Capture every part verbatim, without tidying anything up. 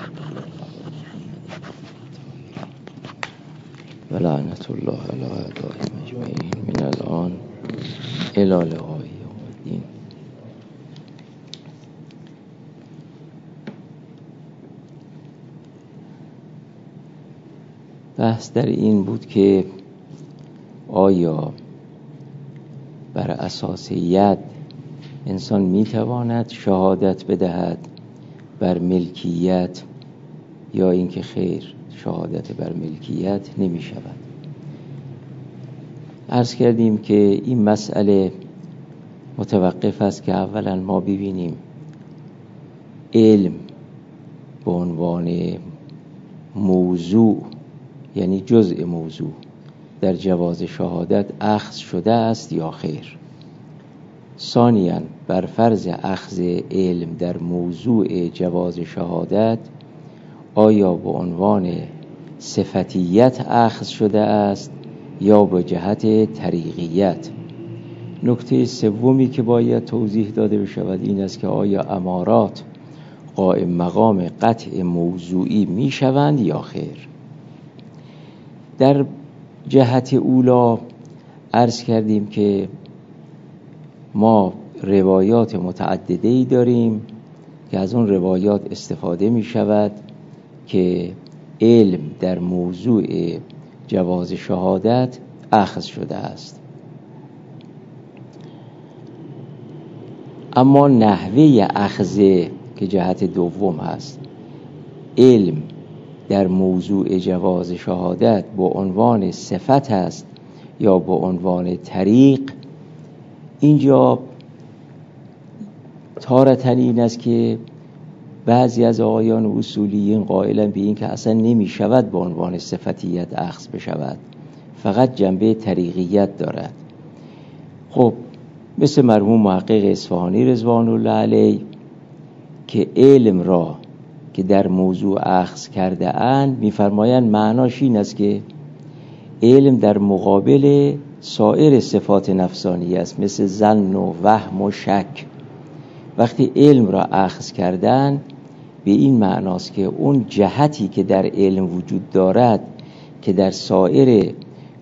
و لعنت الله علی اعدائهم اجمعین من الان الی لقاء یوم الدین. بحث در این بود که آیا بر اساس ید انسان میتواند شهادت بدهد بر ملکیت، یا اینکه خیر، شهادت بر ملکیت نمی شود. عرض کردیم که این مسئله متوقف است که اولا ما ببینیم علم به عنوان موضوع، یعنی جزء موضوع، در جواز شهادت اخذ شده است یا خیر. ثانیاً بر فرض اخذ علم در موضوع جواز شهادت آیا به عنوان صفتیت اخذ شده است یا به جهت طریقیت. نکته سومی که باید توضیح داده بشود این است که آیا امارات قائم مقام قطع موضوعی می شوند یا خیر. در جهت اولا عرض کردیم که ما روایات متعدده‌ای داریم که از اون روایات استفاده می شود که علم در موضوع جواز شهادت اخذ شده است. اما نحوه اخذ که جهت دوم هست، علم در موضوع جواز شهادت به عنوان صفت است یا به عنوان طریق، اینجا تارتن این است که بعضی از آقایان اصولیین قائلن به این که اصلا نمی شود به عنوان صفتیت اخذ بشود، فقط جنبه طریقیت دارد. خب مثل مرحوم محقق اصفهانی رضوان الله علیه که علم را که در موضوع اخذ کرده اند می‌فرمایند معناش این است که علم در مقابل سایر صفات نفسانی است، مثل ظن و وهم و شک. وقتی علم را اخذ کردن به این معناست که اون جهتی که در علم وجود دارد که در سایر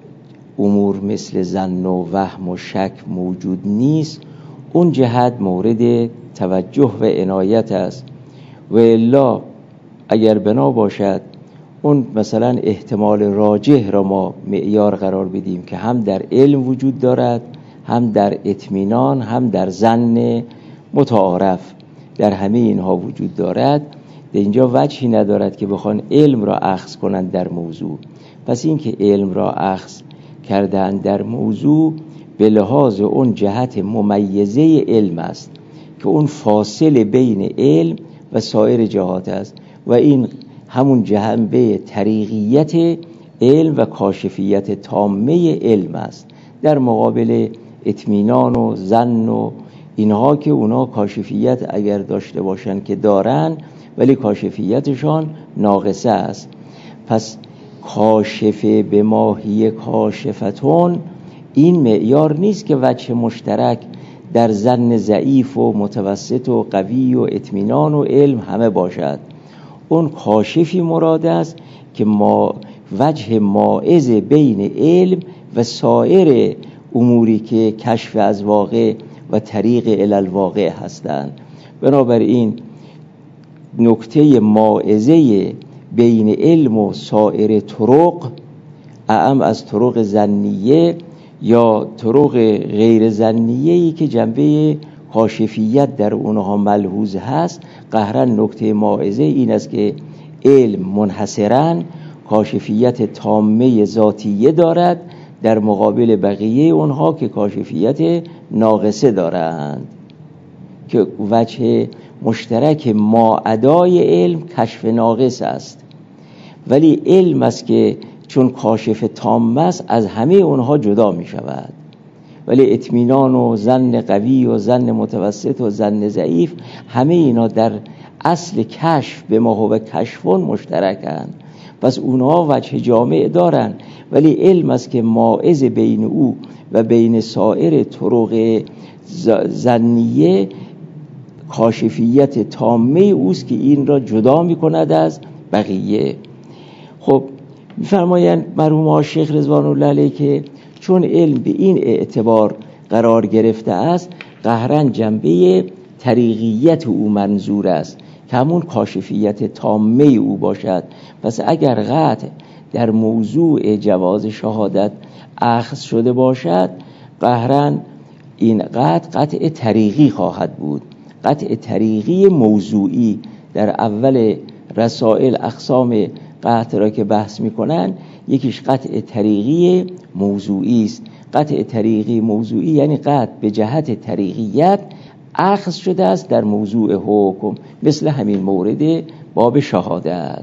امور مثل ظن و وهم و شک موجود نیست، اون جهت مورد توجه و عنایت است. و الا اگر بنا باشد اون مثلا احتمال راجح را ما معیار قرار بدیم که هم در علم وجود دارد، هم در اطمینان، هم در ظن متعارف، در همه اینها وجود دارد، در اینجا وجهی ندارد که بخوان علم را اخذ کنند در موضوع. پس این که علم را اخذ کردن در موضوع به لحاظ اون جهت ممیزه علم است که اون فاصله بین علم و سایر جهات است و این همون جنبه طریقیت علم و کاشفیت تامه علم است، در مقابل اطمینان و ظن و اینها که اونا کاشفیت اگر داشته باشن که دارن ولی کاشفیتشان ناقصه است. پس کاشفه به ماهی کاشفتون این معیار نیست که وجه مشترک در ظن ضعیف و متوسط و قوی و اطمینان و علم همه باشد. اون کاشفی مراد است که ما وجه مائز بین علم و سایر اموری که کشف از واقع و طریق الی الواقع هستند. بنابراین نکته مائزه بین علم و سایر طرق، اعم از طرق ظنیه یا طرق غیر ظنیه‌ای که جنبه کاشفیت در اونها ملحوظ هست، قهراً نکته مائزه این است که علم منحصراً کاشفیت تامه ذاتیه دارد در مقابل بقیه اونها که کاشفیت ناقصه دارند، که وجه مشترک ما ادای علم کشف ناقص است، ولی علم است که چون کاشف تام است از همه اونها جدا می شود. ولی اطمینان و ظن قوی و ظن متوسط و ظن ضعیف همه اینا در اصل کشف به ما هو کشفون مشترکند. پس اونها وجه جامع دارن، ولی علم است که مائز بین او و بین سایر طرق ظنیه کاشفیت تامه اوست که این را جدا می کند از بقیه. خب می‌فرمایند مرحوم آقا شیخ رضوان الله علیه که چون علم به این اعتبار قرار گرفته است، قهرن جنبه طریقیت او منظور است که همون کاشفیت تامه او باشد. پس اگر قطع در موضوع جواز شهادت اخذ شده باشد، قهرن این قطع قطع طریقی خواهد بود، قطع طریقی موضوعی. در اول رسائل اقسام قطع را که بحث میکنن، یکیش قطع طریقی موضوعی است. قطع طریقی موضوعی یعنی قطع به جهت طریقیت اخذ شده است در موضوع حکم، مثل همین مورد باب شهادت.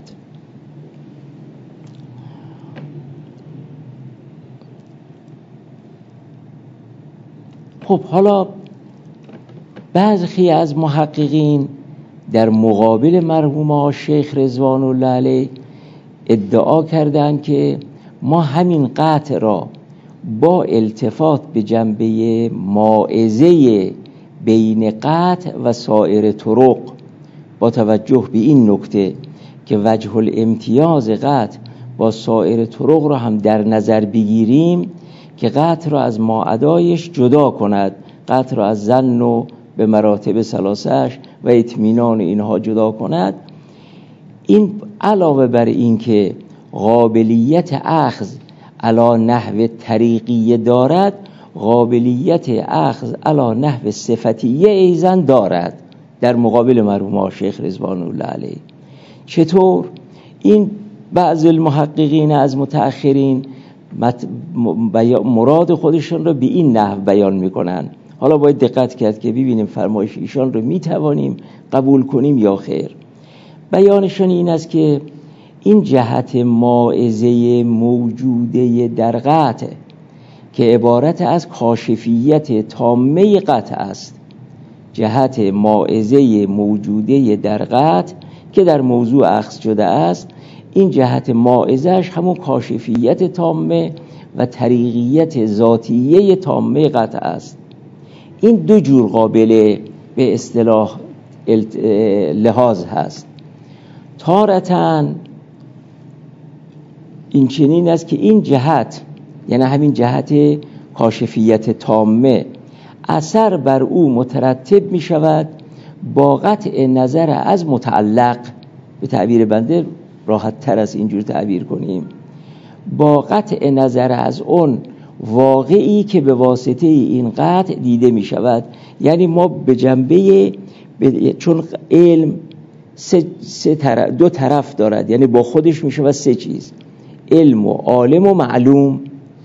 خب حالا بعضی از محققین در مقابل مرحوم آقا شیخ رضوان الله علیه ادعا کردند که ما همین قطع را با التفات به جنبه ماعزه بین قطع و سایر طرق، با توجه به این نکته که وجه الامتیاز قطع با سایر طرق را هم در نظر بگیریم که قطع را از ماعدایش جدا کند، قطع را از ظن و به مراتب ثلاثه‌اش و اطمینان اینها جدا کند. این علاوه بر این که قابلیت اخذ علی نحو طریقی دارد، قابلیت اخذ علی نحو صفتیه ایزن دارد در مقابل مرحوم شیخ رضوان الله علیه. چطور؟ این بعض المحققین از متأخرین مراد خودشون رو به این نحو بیان میکنن. حالا باید دقت کرد که ببینیم فرمایش ایشان رو میتوانیم قبول کنیم یا خیر. بیانشون این است که این جهت ماعزه موجوده در قطع که عبارت از کاشفیت تامه قطع است، جهت ماعزه موجوده در قطع که در موضوع اخذ شده است، این جهت ماعزهش همون کاشفیت تامه و طریقیت ذاتیه تامه قطع است. این دو جور قابل به اصطلاح لحاظ هست. تارتاً این چنین است که این جهت، یعنی همین جهت کاشفیت تامه، اثر بر او مترتب می شود با قطع نظر از متعلق. به تعبیر بنده راحت تر از اینجور تعبیر کنیم، با قطع نظر از اون واقعی که به واسطه این قطع دیده می شود. یعنی ما به جنبه، چون علم سه سه طرف دو طرف دارد، یعنی با خودش می شود سه چیز: علم و عالم و معلوم.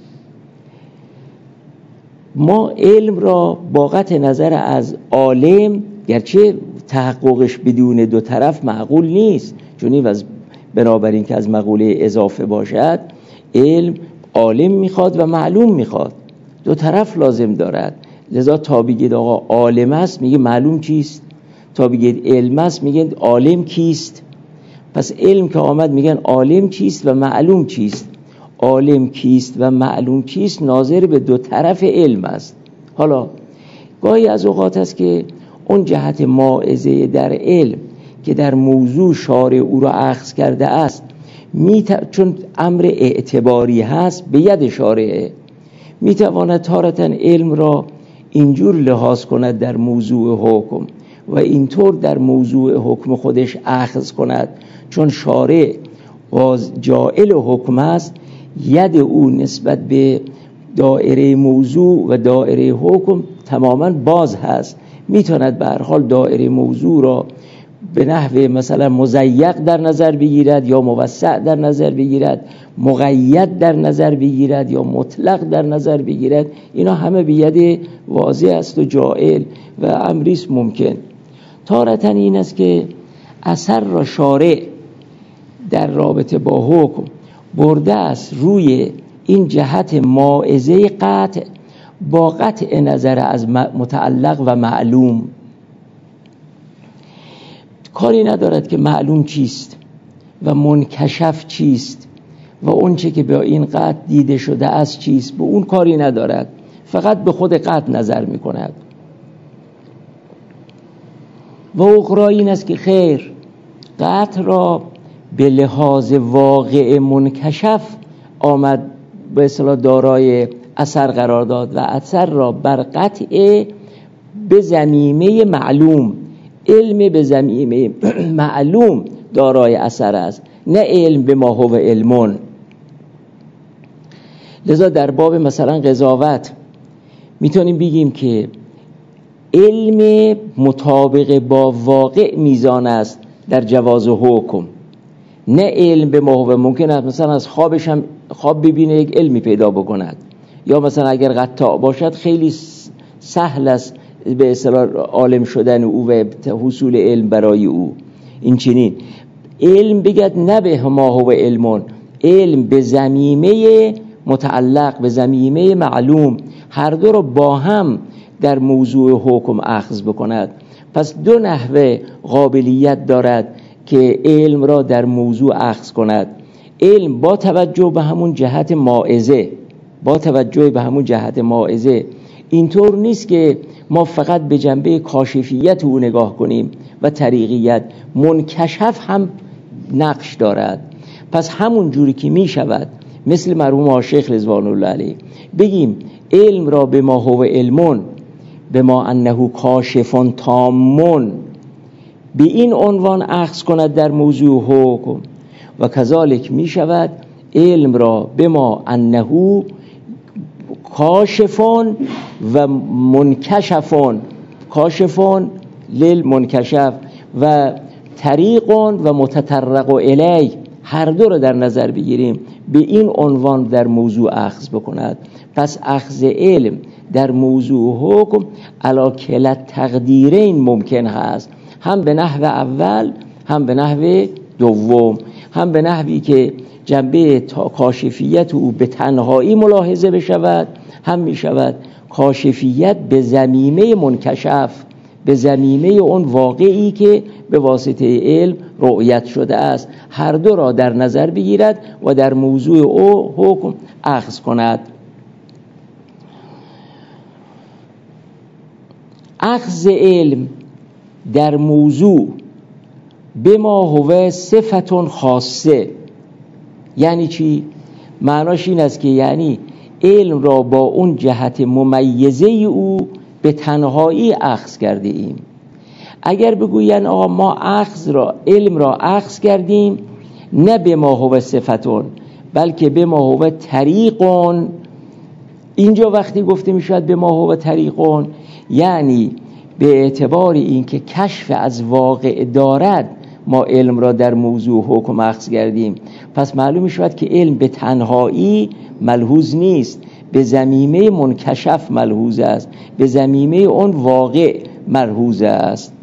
ما علم را با قطع نظر از عالم، گرچه تحققش بدون دو طرف معقول نیست، چون این بنابراین که از مقوله اضافه باشد، علم عالم میخواد و معلوم میخواد، دو طرف لازم دارد. لذا تا بگید آقا عالم است میگه معلوم چیست، تا بگید علم است میگن عالم کیست. پس علم که آمد میگن عالم چیست و معلوم چیست. عالم کیست و معلوم چیست ناظر به دو طرف علم است. حالا گاهی از اوقات است که اون جهت ماعزه در علم که در موضوع شارع او را اخذ کرده است، میت... چون امر اعتباری هست به ید شارعه، میتواند تارتاً علم را اینجور لحاظ کند در موضوع حکم و اینطور در موضوع حکم خودش اخذ کند. چون شارع جائل حکم است، ید او نسبت به دائره موضوع و دائره حکم تماما باز هست. میتواند به هر حال دائره موضوع را به نحو مثلا مضیق در نظر بگیرد یا موسع در نظر بگیرد، مقید در نظر بگیرد یا مطلق در نظر بگیرد. اینا همه به ید واضح است و جائل و امریست ممکن. تارتاً این است که اثر را شارع در رابطه با حکم برده است روی این جهت ماعزه قطع با قطع نظر از متعلق و معلوم. کاری ندارد که معلوم چیست و منکشف چیست و اون چه که به این قطع دیده شده است چیست، به اون کاری ندارد، فقط به خود قطع نظر می کند. و اخرى این است که خیر، قطع را به لحاظ واقع منکشف آمد به اصطلاح دارای اثر قرار داد و اثر را بر قطع به ضمیمه معلوم، علم به ضمیمه معلوم دارای اثر است، نه علم به ما هو علمون. لذا در باب مثلا قضاوت میتونیم بگیم که علم مطابق با واقع میزان است در جواز حکم، نه علم به ما هو. ممکن است مثلا از خوابش هم خواب ببینه یک علمی پیدا بکند، یا مثلا اگر قطاع باشد خیلی سهل است به اصطلاح عالم شدن او و حصول علم برای او. این چنین علم بگد نه به ما هو علمون، علم به ضمیمه متعلق به ضمیمه معلوم، هر دو رو با هم در موضوع حکم اخذ بکند. پس دو نحوه قابلیت دارد که علم را در موضوع اخذ کند. علم با توجه به همون جهت مائزه، با توجه به همون جهت مائزه. اینطور نیست که ما فقط به جنبه کاشفیت او نگاه کنیم و طریقیت، منکشف هم نقش دارد. پس همون جوری که می شود مثل مرحوم آشیخ رضوان الله علیه بگیم علم را به ما هو علمون به ما انه کاشفون تامون، به این عنوان اخذ کند در موضوع حکم، و کذالک می شود علم را به ما انه کاشفون و منکشفون، کاشفون للمنکشف و طریقون و متطرق الی، هر دو رو در نظر بگیریم، به این عنوان در موضوع اخذ بکند. پس اخذ علم در موضوع حکم علی کلا تقدیرین ممکن هست، هم به نحو اول هم به نحو دوم، هم به نحوی که جنبه کاشفیت او به تنهایی ملاحظه بشود، هم می شود کاشفیت به ضمیمه منکشف، به ضمیمه اون واقعی که به واسطه علم رؤیت شده است، هر دو را در نظر بگیرد و در موضوع او حکم اخذ کند. اخذ علم در موضوع به ما هو صفتون خاصه یعنی چی؟ معناش این است که یعنی علم را با اون جهت ممیزه او به تنهایی اخذ کرده ایم. اگر بگوین آقا ما اخذ را علم را اخذ کردیم نه به ما هو صفتون بلکه به ما هو طریقون، اینجا وقتی گفته می شود به ما هو طریقون یعنی به اعتبار این که کشف از واقع دارد ما علم را در موضوع حکم اخذ کردیم. پس معلوم می شود که علم به تنهایی ملحوظ نیست، به ضمیمه منکشف ملحوظ است، به ضمیمه اون واقع ملحوظ است.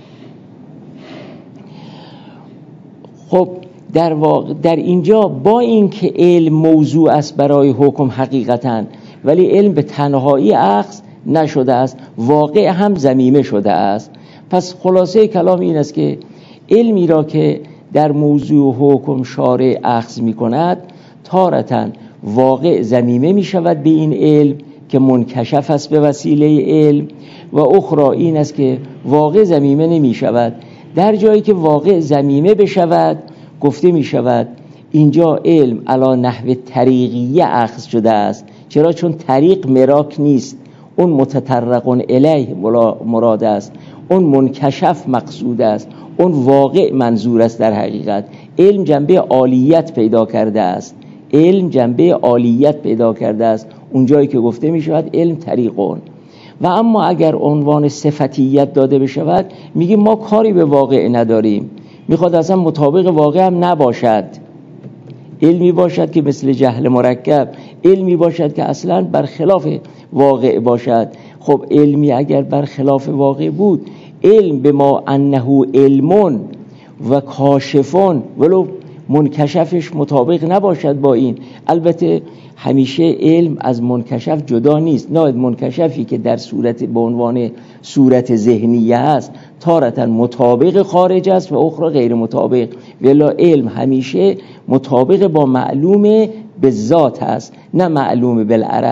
خب در واقع در اینجا با اینکه علم موضوع است برای حکم حقیقتاً، ولی علم به تنهایی اخذ نشده است، واقع هم ضمیمه شده است. پس خلاصه کلام این است که علمی را که در موضوع حکم شارع اخذ می کند تارتاً واقع ضمیمه می شود به این علم که منکشف است به وسیله علم، و اخرى این است که واقع ضمیمه نمی شود. در جایی که واقع ضمیمه بشود گفته می شود اینجا علم علی نحو طریقیه اخذ شده است. چرا؟ چون طریق مراک نیست، اون متطرقون الیه مراد است، اون منکشف مقصود است، اون واقع منظور است. در حقیقت علم جنبه عالیت پیدا کرده است، علم جنبه عالیت پیدا کرده است اونجایی که گفته می شود علم طریقون. و اما اگر عنوان صفتیت داده بشود میگیم ما کاری به واقع نداریم، میخواد اصلا مطابق واقع هم نباشد، علمی باشد که مثل جهل مرکب، علمی باشد که اصلا برخلاف واقع باشد. خب علمی اگر برخلاف واقع بود، علم به ما انه علمون و کاشفون ولو منکشفش مطابق نباشد با این. البته همیشه علم از منکشف جدا نیست، نه منکشفی که در صورت به عنوان صورت ذهنیه است تارتاً مطابق خارج است و اخرى غیر مطابق، ولی علم همیشه مطابق با معلوم به ذات است نه معلوم بالعرض.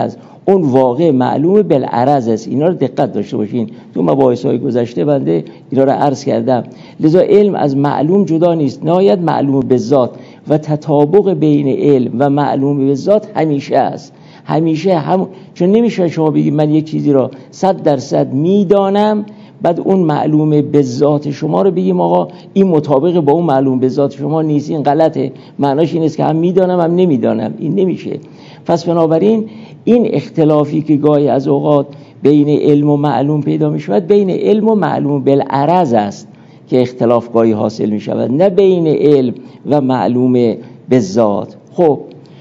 اون واقع معلوم بالعرض است. اینا رو دقت داشته باشین، تو مباحث‌های گذشته بنده اینا رو عرض کردم. لذا علم از معلوم جدا نیست، نهایت معلوم به ذات و تطابق بین علم و معلوم به ذات همیشه است. همیشه هم، چون نمیشه شما بگید من یک چیزی را صد درصد میدانم بعد اون معلوم به ذات شما رو بگیم آقا این مطابق با اون معلوم به ذات شما نیست، این غلطه. معناش این است که هم میدانم هم نمیدانم، این نمیشه. پس بنابراین این اختلافی که گاهی از اوقات بین علم و معلوم پیدا می شود، بین علم و معلوم بالعرض است که اختلاف گاهی حاصل می شود، نه بین علم و معلوم به ذات. خب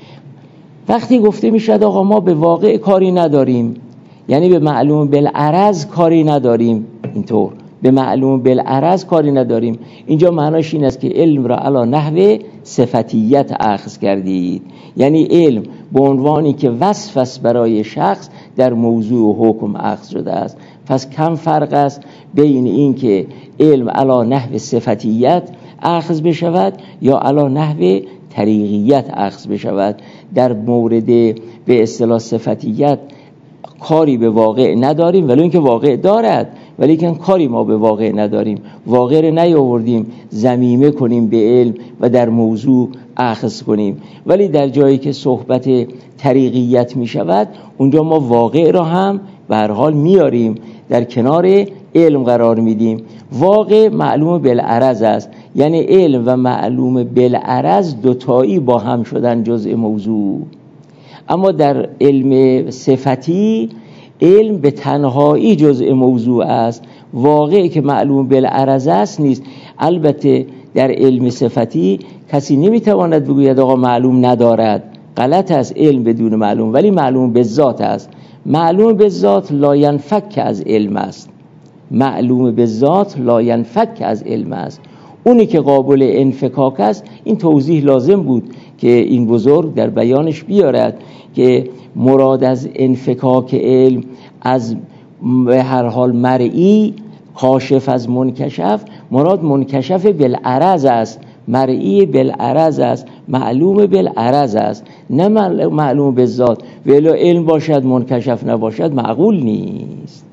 وقتی گفته می شود آقا ما به واقع کاری نداریم، یعنی به معلوم بالعرض کاری نداریم، اینطور به معلوم بالعرض کاری نداریم، اینجا معناش این است که علم را علی نحو صفتیت اخذ کردید، یعنی علم به عنوانی که وصف است برای شخص در موضوع و حکم اخذ شده است. پس کم فرق است بین این که علم علی نحو صفتیت اخذ بشود یا علی نحو طریقیت اخذ بشود. در مورد به اصطلاح صفتیت کاری به واقع نداریم، ولی اینکه واقع دارد، ولی که کاری ما به واقع نداریم، واقع رو نیاوردیم ضمیمه کنیم به علم و در موضوع اخذ کنیم. ولی در جایی که صحبت طریقیت می شود اونجا ما واقع را هم به هر حال میاریم، در کنار علم قرار میدیم. واقع معلوم بالعرض است، یعنی علم و معلوم بالعرض دوتایی با هم شدن جزء موضوع. اما در علم صفتی علم به تنهایی جزء موضوع است، واقعی که معلوم بالعرض است نیست. البته در علم صفتی کسی نمیتواند بگوید آقا معلوم ندارد، غلط است علم بدون معلوم، ولی معلوم به ذات است. معلوم به ذات لا ینفک از علم است، معلوم به ذات لا ینفک از علم است. اونی که قابل انفکاک است، این توضیح لازم بود که این بزرگ در بیانش بیارد که مراد از انفکاک علم از به هر حال مرئی کاشف از منکشف، مراد منکشف بالعرض است، مرئی بالعرض است، معلوم بالعرض است، نه معلوم به ذات. ولی علم باشد منکشف نباشد معقول نیست.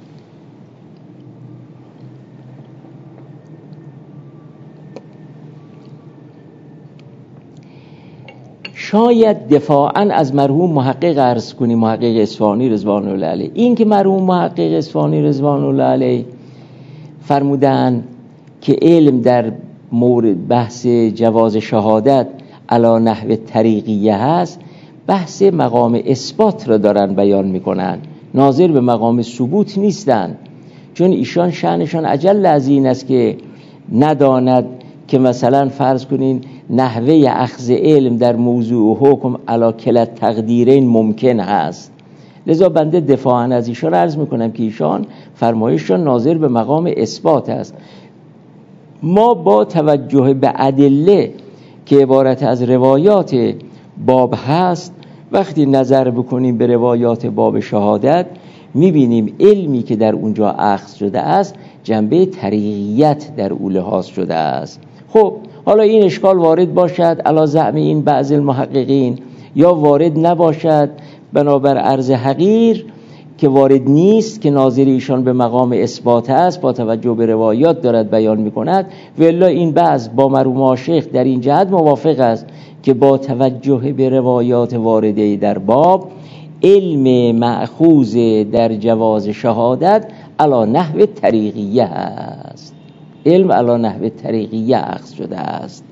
شاید دفاعاً از مرحوم محقق عرض کنیم، محقق اصفهانی رضوان الله علیه. این که مرحوم محقق اصفهانی رضوان الله علیه فرمودند که علم در مورد بحث جواز شهادت علی نحو طریقیه هست، بحث مقام اثبات را دارن بیان میکنن، ناظر به مقام ثبوت نیستن. چون ایشان شأنشان اجل از این است که نداند که مثلا فرض کنین نحوه اخذ علم در موضوع و حکم علی کلا تقدیرین ممکن هست. لذا بنده دفاعاً از ایشان عرض میکنم که ایشان فرمایششان ناظر به مقام اثبات است. ما با توجه به ادله که عبارت از روایات باب هست، وقتی نظر بکنیم به روایات باب شهادت میبینیم علمی که در اونجا اخذ شده است جنبه طریقیت در او لحاظ شده است. خب حالا این اشکال وارد باشد علی زعم این بعض المحققین یا وارد نباشد، بنابر عرض حقیر که وارد نیست که ناظر ایشان به مقام اثبات است، با توجه به روایات دارد بیان میکند. والا این بعض با مرحوم شیخ در این جهت موافق است که با توجه به روایات وارده در باب علم مأخوذ در جواز شهادت علی نحو طریقیه است، علم علی نحو طریقیه اخذ شده است.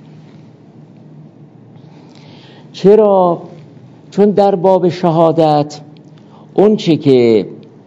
چرا؟ چون در باب شهادت اون چه که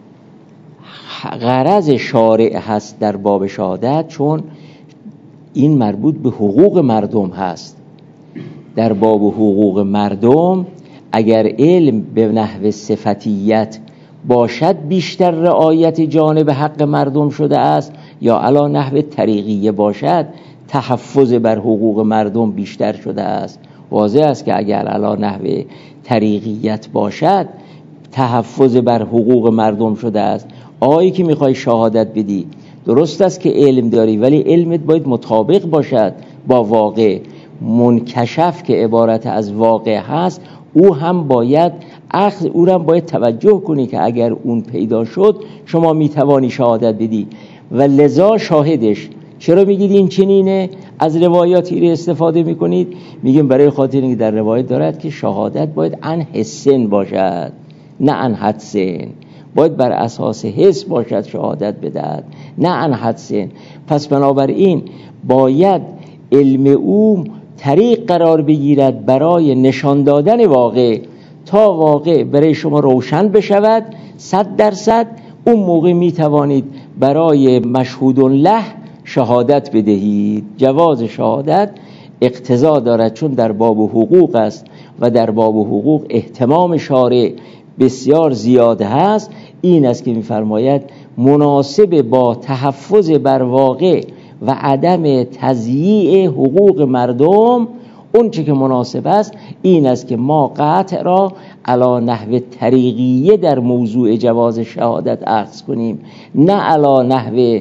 غرض شارع هست در باب شهادت، چون این مربوط به حقوق مردم هست، در باب حقوق مردم اگر علم به نحو صفتیت باشد بیشتر رعایت جانب حق مردم شده است، یا علی نحو طریقیه باشد تحفظ بر حقوق مردم بیشتر شده است. واضح است که اگر علی نحو طریقیت باشد تحفظ بر حقوق مردم شده است. آیی که میخوای شهادت بدی درست است که علم داری، ولی علمت باید مطابق باشد با واقع. منکشف که عبارت از واقع هست او هم باید اخذ او را باید توجه کنی که اگر اون پیدا شد شما میتوانی شهادت بدی و لذا شاهدش. چرا میگید این چنینه؟ از روایات ایره استفاده میکنید؟ میگیم برای خاطر اینکه در روایت دارد که شهادت باید عن حسن باشد نه عن حدسن، باید بر اساس حس باشد شهادت بدهد نه عن حدسن. پس بنابراین باید علم او طریق قرار بگیرد برای نشان دادن واقع تا واقع برای شما روشن بشود صد درصد. اون موقع میتوانید برای مشهود له شهادت بدهید. جواز شهادت اقتضا دارد چون در باب حقوق است و در باب حقوق اهتمام شارع بسیار زیاد هست. این است که میفرماید مناسب با تحفظ بر واقع و عدم تضییع حقوق مردم، اون چه که مناسب است این است که ما قطع را علی نحو طریقیه در موضوع جواز شهادت اخذ کنیم نه علی نحو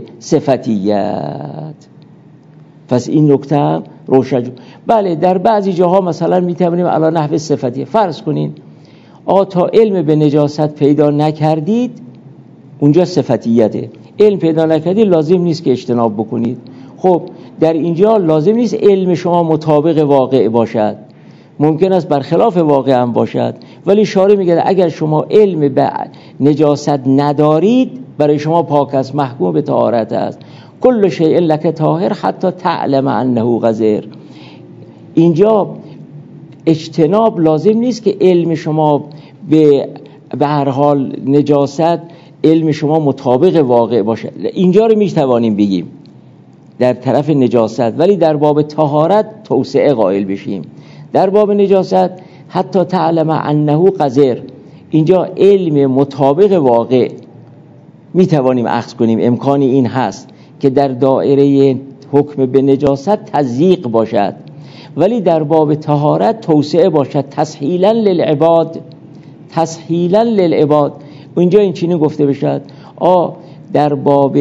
صفتیت. پس این نکته روشن. بله در بعضی جاها مثلا میتونیم علی نحو صفتیه فرض کنین آ تا علم به نجاست پیدا نکردید اونجا صفتیته، علم پیدا نکردید لازم نیست که اجتناب بکنید. خب در اینجا لازم نیست علم شما مطابق واقع باشد، ممکن است برخلاف واقع هم باشد، ولی شارع میگه اگر شما علم به نجاست ندارید برای شما پاک است، محکوم به طهارت است. کل شیء لک طاهر حتی تعلم انه قذر. اینجا اجتناب لازم نیست که علم شما به به هر حال نجاست علم شما مطابق واقع باشه. اینجا رو میتوانیم بگیم در طرف نجاست، ولی در باب طهارت توسعه قائل بشیم. در باب نجاست حتی تعلم انه قذر، اینجا علم مطابق واقع میتوانیم اخذ کنیم. امکانی این هست که در دایره حکم به نجاست تضییق باشد، ولی در باب طهارت توسعه باشد. تسهیلا للعباد، تسهیلا للعباد. اینجا این چینی گفته بشد آ در باب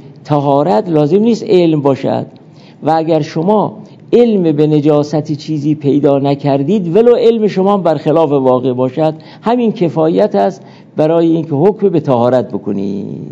طهارت لازم نیست علم باشد و اگر شما علم به نجاستی چیزی پیدا نکردید ولو علم شما برخلاف واقع باشد همین کفایت است برای اینکه حکم به طهارت بکنید.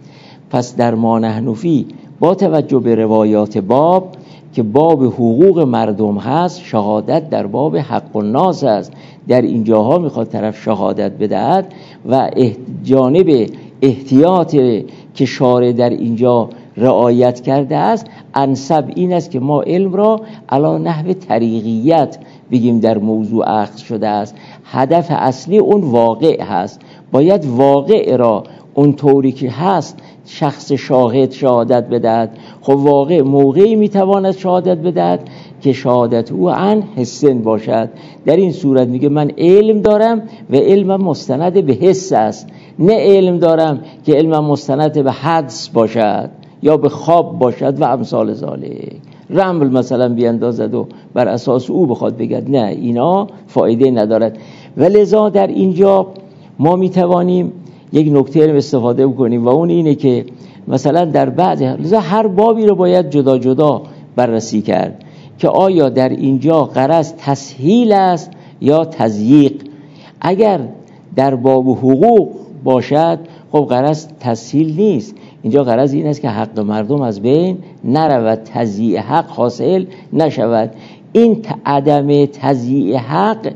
پس در ما نحن فی با توجه به روایات باب که باب حقوق مردم هست، شهادت در باب حق الناس است. در اینجاها میخواد طرف شهادت بدهد و جانب احتیاط که شارع در اینجا رعایت کرده است انسب این است که ما علم را علی نحو طریقیت بگیم در موضوع اخذ شده است. هدف اصلی اون واقع هست، باید واقع را اون طوری که هست شخص شاهد شهادت بدهد. خب واقع موقعی میتواند شهادت بدهد که شهادت او عن حسن باشد. در این صورت میگه من علم دارم و علمم مستند به حس است، نه علم دارم که علمم مستند به حدس باشد یا به خواب باشد و امثال ذالک. رمل مثلا بیاندازد و بر اساس او بخواد بگد، نه، اینا فایده ندارد. و لذا در اینجا ما میتوانیم یک نکته رو استفاده بکنیم و اون اینه که مثلا در بعض لذا هر بابی رو باید جدا جدا بررسی کرد که آیا در اینجا غرض تسهیل است یا تضییق. اگر در باب حقوق باشد خب غرض تسهیل نیست، اینجا غرض این است که حق مردم از بین نرود، تضییع حق حاصل نشود. این عدم تضییع حق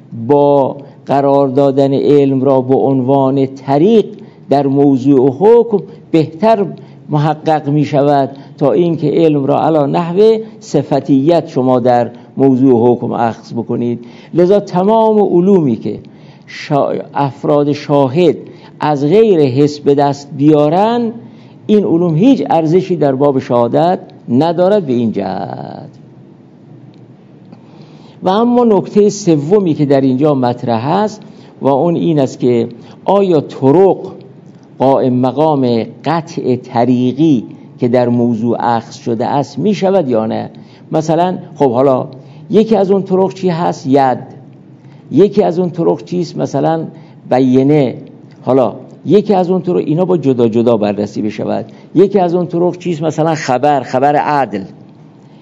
با قرار دادن علم را به عنوان طریق در موضوع حکم بهتر محقق می شود تا اینکه علم را علی نحو صفتیت شما در موضوع حکم اخذ بکنید. لذا تمام علومی که شا... افراد شاهد از غیر حس به دست بیارن این علوم هیچ ارزشی در باب شهادت ندارد به این جهت. و اما نکته سومی که در اینجا مطرح است و اون این است که آیا طرق قائم مقام قطع طریقی که در موضوع اخذ شده است می شود یا نه؟ مثلا خب حالا یکی از اون طرق چی هست؟ ید. یکی از اون طرق چیست؟ مثلا بینه. حالا یکی از اون طرق اینا با جدا جدا بررسی بشود. یکی از اون طرق چیست؟ مثلا خبر، خبر عدل.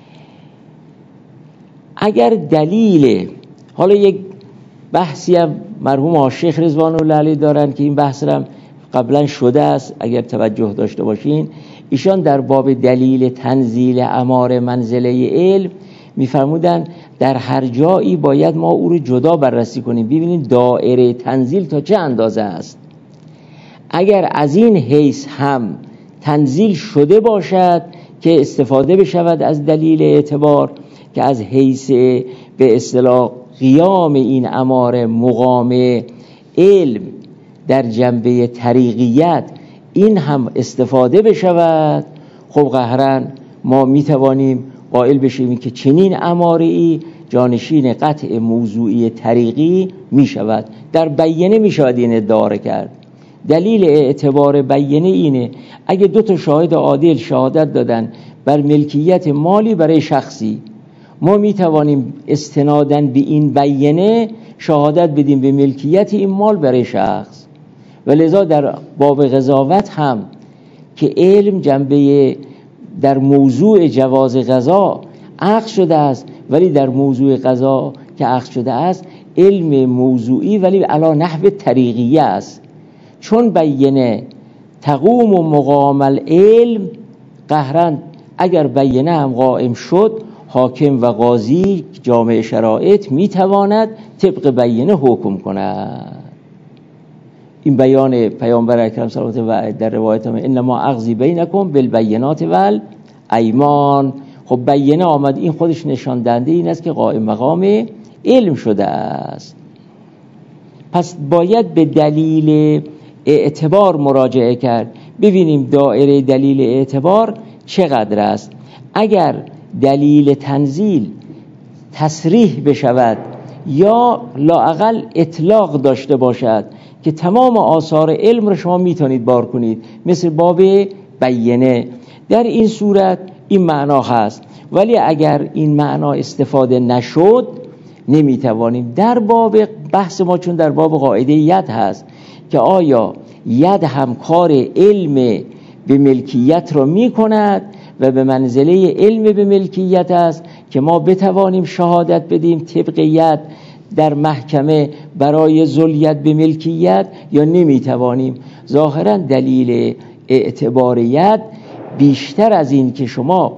اگر دلیل، حالا یک بحثی هم مرحوم آشیخ رضوان الله علیه دارن که این بحث هم قبلا شده است اگر توجه داشته باشین. ایشان در باب دلیل تنزیل امار منزله علم میفرمودن در هر جایی باید ما او رو جدا بررسی کنیم، ببینیم دایره تنزیل تا چه اندازه است. اگر از این حیث هم تنزیل شده باشد که استفاده بشود از دلیل اعتبار، که از حیث به اصطلاح قیام این امار مقام علم در جنبه طریقیت این هم استفاده بشود، خب قهرن ما میتوانیم قائل بشیم که چنین اماره‌ای جانشین قطع موضوعی طریقی میشود. در بیانه میشود این ادعا را کرد. دلیل اعتبار بیانه اینه اگه دو تا شاهد عادل شهادت دادن بر ملکیت مالی برای شخصی، ما میتوانیم استناداً به این بیانه شهادت بدیم به ملکیت این مال برای شخص. ولذا در باب قضاوت هم که علم جنبه در موضوع جواز قضا عقد شده است، ولی در موضوع قضا که عقد شده است علم موضوعی ولی علی نحو طریقیه است. چون بیانه تقوم و مقام العلم، قهرن اگر بیانه هم قائم شد حاکم و قاضی جامع شرایط میتواند طبق بیانه حکم کند. این بیان پیامبر اکرم صلی الله علیه و آله در روایت هم انما اقضی بینکم بالبینات والایمان. خب بیانه آمد، این خودش نشان دهنده این است که قائم مقام علم شده است. پس باید به دلیل اعتبار مراجعه کرد، ببینیم دایره دلیل اعتبار چقدر است. اگر دلیل تنزیل تصریح بشود یا لااقل اطلاق داشته باشد که تمام آثار علم رو شما میتونید بار کنید، مثل باب بیانه، در این صورت این معنا هست. ولی اگر این معنا استفاده نشد نمیتوانیم. در باب بحث ما چون در باب قاعده ید هست که آیا ید هم کار علم به ملکیت را میکند و به منزله علم به ملکیت است که ما بتوانیم شهادت بدیم طبق ید در محکمه برای ذوالید به ملکیت، یا نمیتوانیم. ظاهرا دلیل اعتبار ید بیشتر از این که شما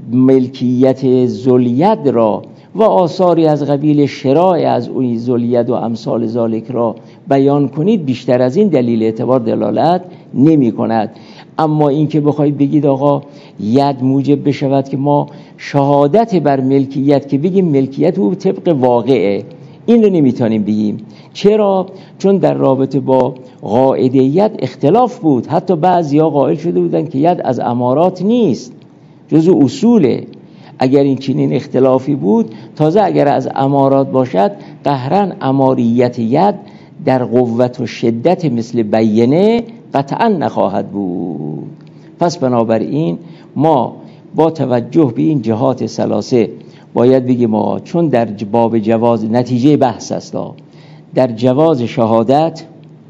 ملکیت ذوالید را و آثاری از قبیل شراع از اون ذوالید و امثال ذالک را بیان کنید، بیشتر از این دلیل اعتبار دلالت نمی کند. اما این که بخواید بگید آقا ید موجب بشود که ما شهادت بر ملکیت که بگیم ملکیت او طبق واقعه، این رو نمیتونیم بگیم. چرا؟ چون در رابطه با قاعده ید اختلاف بود. حتی بعضیا قائل شده بودن که ید از امارات نیست، جزو اصوله. اگر این چنین اختلافی بود، تازه اگر از امارات باشد قهرن اماریت ید در قوت و شدت مثل بیانه قطعا نخواهد بود. پس بنابراین ما با توجه به این جهات ثلاثه باید بگیم ما چون در باب جواز نتیجه بحث است، در جواز شهادت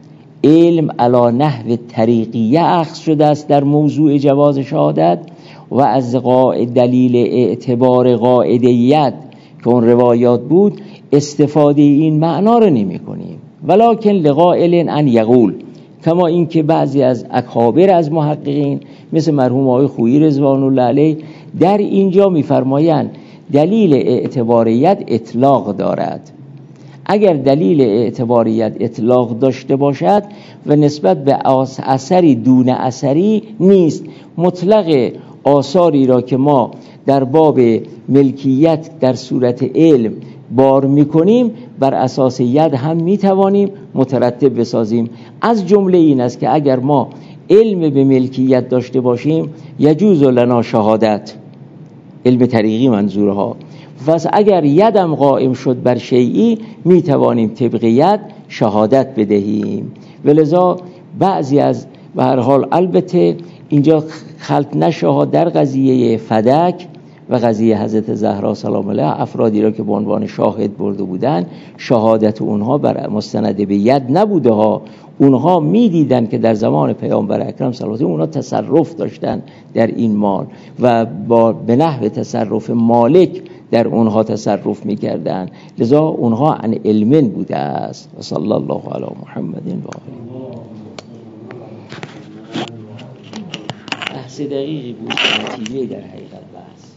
علم علی نحو طریقیه اخذ شده است در موضوع جواز شهادت، و از دلیل اعتبار قاعدیت که اون روایات بود استفاده این معنا رو نمی کنیم. ولکن لقائل ان یقول، کما اینکه بعضی از اکابر از محققین مثل مرحوم آقای خویی رضوان الله علیه در اینجا میفرمایند دلیل اعتباریت اطلاق دارد. اگر دلیل اعتباریت اطلاق داشته باشد و نسبت به اثری دون اثری نیست، مطلق آثاری را که ما در باب ملکیت در صورت علم بار میکنیم بر اساس ید هم میتوانیم مترتب بسازیم. از جمله این است که اگر ما علم به ملکیت داشته باشیم یجوز لنا شهادت، علم طریقی منظورها، پس اگر یدم قائم شد بر شیئی میتوانیم طبق ید شهادت بدهیم. ولذا بعضی از به هر حال البته اینجا خلط نشه در قضیه فدک و قضیه حضرت زهرا سلام علیها، افرادی را که به عنوان شاهد برده بودن شهادت اونها بر مستند به ید نبوده ها. اونها میدیدن که در زمان پیامبر اکرم صلی الله علیه و آله اونها تصرف داشتن در این مال و با به نحو تصرف مالک در اونها تصرف میکردن، لذا اونها عن علم بوده است. و صلی الله علی محمد و آله. بحث دقیقی بود، نتیجه در حقیقت بحث